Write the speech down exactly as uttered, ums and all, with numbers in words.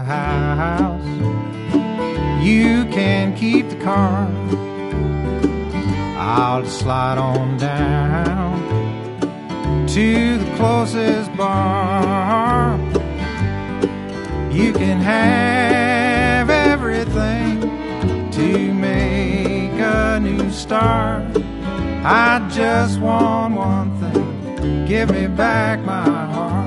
house. You can keep the car. I'll just slide on down to the closest bar. You can have everything to make a new start. I just want one thing, give me back my heart.